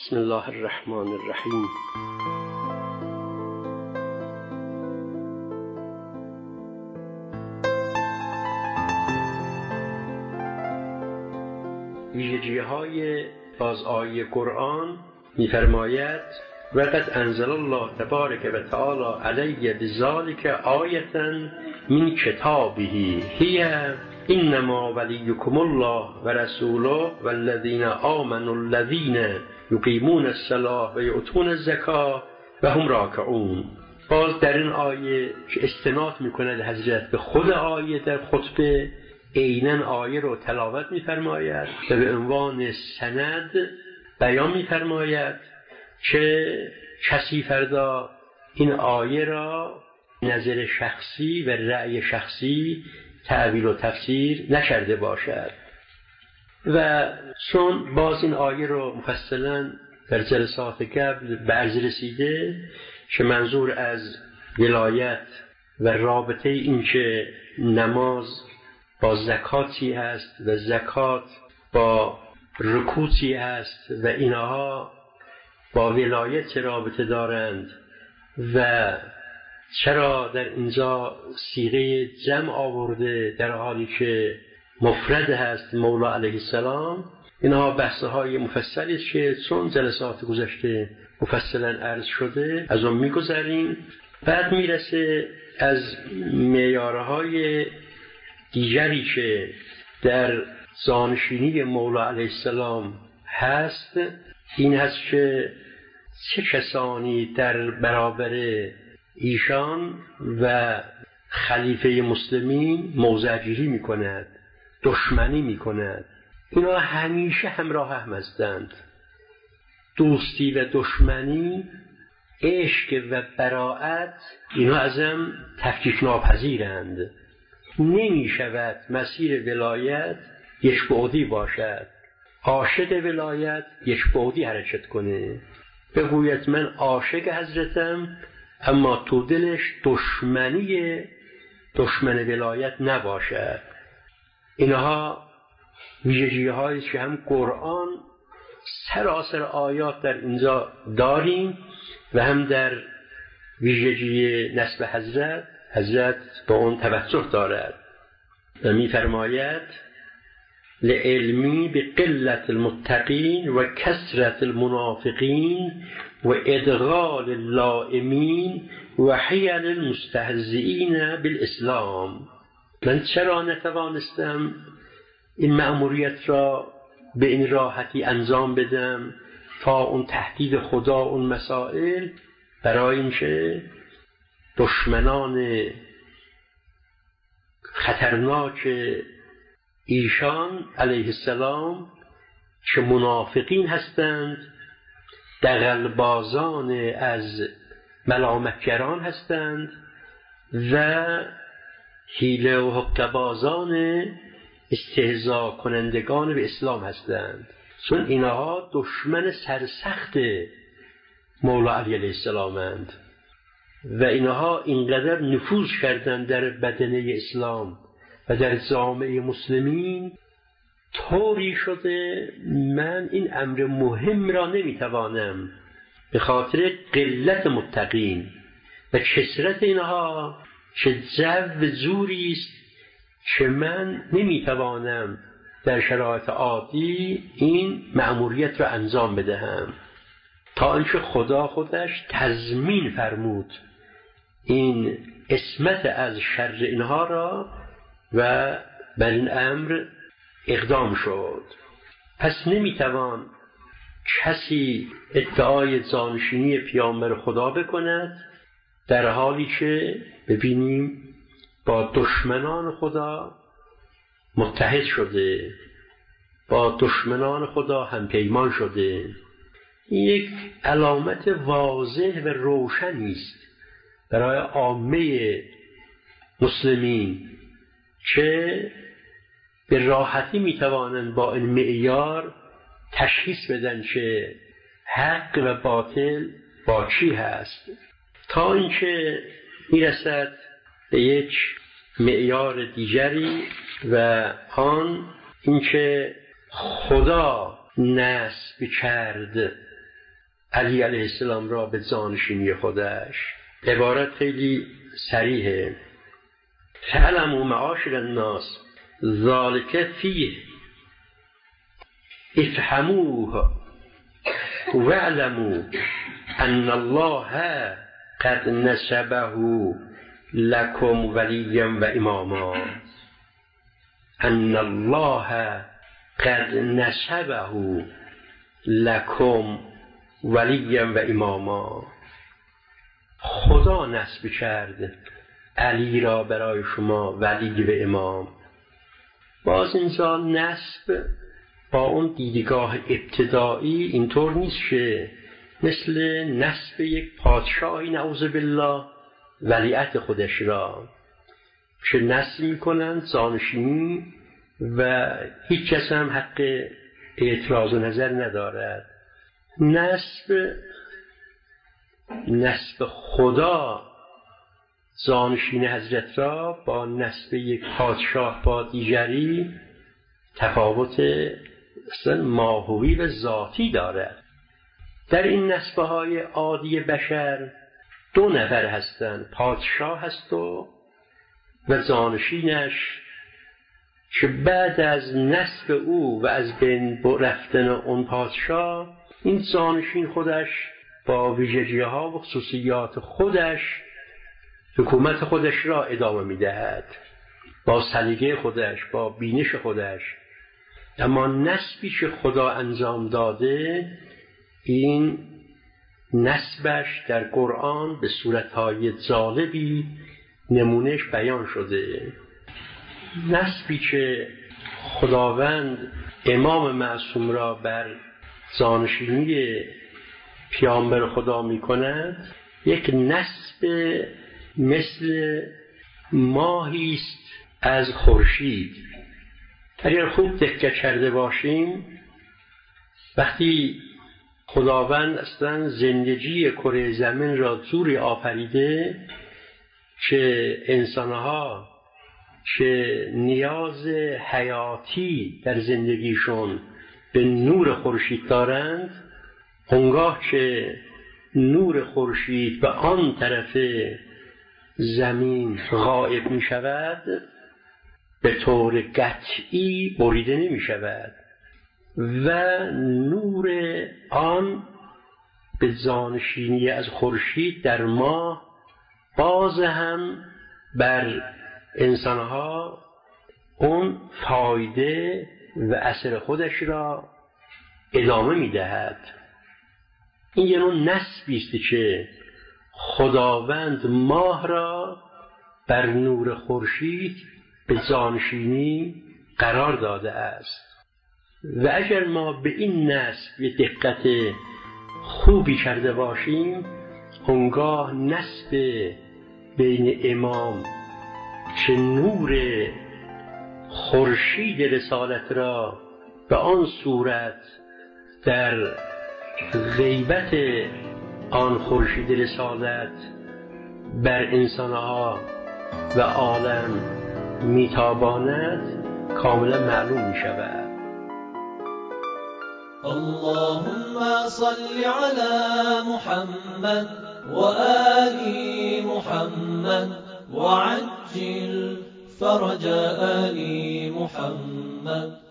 بسم الله الرحمن الرحیم. ویژگی‌های آیه قرآن می‌فرماید وقد انزل الله تبارک و تعالی علی بذلک آیة من کتابه هی انما ولیکم الله و رسوله والذین آمنوا الذین یقیمون الصلاة و یؤتون الزکاة و هم راکعون. باز در این آیه که استناد می‌کند حضرت به خود آیه در خطبه، عیناً آیه رو تلاوت می‌فرماید و به عنوان سند بیان می‌فرماید که کسی فردا این آیه را نظر شخصی و رأی شخصی تأویل و تفسیر نکرده باشد. و چون باز این آیه رو مفصلاً در جلسات قبل به عرض رسیده که منظور از ولایت و رابطه این که نماز با زکاتی هست و زکات با رکوعی هست و اینها با ولایت چه رابطه دارند و چرا در اینجا صیغه جمع آورده در حالی که مفرد هست مولا علیه السلام، اینها بحث‌های مفصلی است که چون جلسات گذشته مفصلا عرض شده از اون می‌گذریم. بعد میرسه از معیارهای دیگری که در جانشینی مولا علیه السلام هست، این هست که چه کسانی در برابر ایشان و خلیفه مسلمین موضع‌گیری می‌کند، دشمنی می‌کند. اینا همیشه همراه هم هستند. دوستی و دشمنی، عشق و براءت، اینا از هم تفکیک ناپذیرند. نمی شود مسیر ولایت یک بعدی باشد، عاشق ولایت یک بعدی حرکت کنه، بگوید من عاشق حضرتم اما تو دلش دشمن ولایت نباشد. اینها ویژگی‌هایی که هم قرآن سراسر آیات در اینجا داریم و هم در ویژگی نسب حضرت با اون توجه دارد و می فرماید لعلمی بقلت المتقین و کثرت المنافقین و ادغال اللائمین و حیل المستهزئین بالاسلام. من چرا نتوانستم این مأموریت را به این راحتی انجام بدم تا اون تهدید خدا اون مسائل، برای اینکه دشمنان خطرناک ایشان علیه السلام که منافقین هستند، دغلبازان از ملامتگران هستند و حیله و حقه‌بازان استهزا کنندگان به اسلام هستند، چون اینها دشمن سرسخت مولا علی علیه السلامند و اینها اینقدر نفوذ کردند در بدنه اسلام و در جامعه مسلمین طوری شده من این امر مهم را نمیتوانم به خاطر قلت متقین و کثرت اینها که جو زوری است که من نمیتوانم در شرایط عادی این مأموریت را انجام بدهم، تا اینکه خدا خودش تضمین فرمود این عصمت از شر اینها را و بر این امر اقدام شد. پس نمیتوان کسی ادعای جانشینی پیامبر خدا بکند در حالی که ببینیم با دشمنان خدا متحد شده، با دشمنان خدا هم پیمان شده. یک علامت واضح و روشنی است برای عامه مسلمین که به راحتی میتوانند با این معیار تشخیص بدن که حق و باطل با چی هست، تا اینکه میرسد به یک معیار دیگری و آن اینکه خدا نسب کرد علی علیه السلام را به جانشینی خودش. عبارت خیلی صریحه: فاعلموا معاشر الناس ذلک فیه افهموه واعلموا ان الله قد نسبه لكم ولیا و اماما. ان الله قد نسبه لكم ولیا و اماما. خدا نسب کرد علی را برای شما ولی و امام. باز اینجا نسب با اون دیدگاه ابتدایی اینطور نیست که مثل نسب یک پادشاهی نعوذ بالله ولیعت خودش را که نسب میکنند جانشینی و هیچ کس هم حق اعتراض و نظر ندارد. نسب خدا جانشین حضرت را با نسب یک پادشاه با دیگری تفاوت ماهوی و ذاتی دارد. در این نسبه های عادی بشر 2 نفر هستند، پادشاه هست و جانشینش که بعد از نسب او و از بین رفتن اون پادشاه، این جانشین خودش با ویژگی‌ها و خصوصیات خودش حکومت خودش را ادامه می‌دهد، با سلیقه خودش، با بینش خودش. اما نسبی که خدا انجام داده، این نسبش در قرآن به صورت‌های جالبی نمونهش بیان شده. نسبی که خداوند امام معصوم را بر جانشینی پیامبر خدا می‌کند، یک نسب مثل ماهی است از خورشید. اگر خوب دقت کرده باشیم، وقتی خداوند اصلا زندگی کره زمین را جوری آفریده که انسانها که نیاز حیاتی در زندگیشون به نور خورشید دارند، اونگاه که نور خورشید به آن طرف زمین غائب می شود، به طور قطعی بریده نمی شود و نور آن به جانشینی از خورشید در ماه باز هم بر انسانها اون فایده و اثر خودش را ادامه می دهد. این یه نوع نسبی است که خداوند ماه را بر نور خورشید به جانشینی قرار داده است. و اگر ما به این نسب یه دقت خوبی کرده باشیم، اونگاه نسب بین امام که نور خورشید رسالت را به آن صورت در غیبت آن خورشید رسالت بر انسانها و عالم میتاباند کاملا معلوم می شود. اللهم صل على محمد وآل محمد وعجل فرج آل محمد.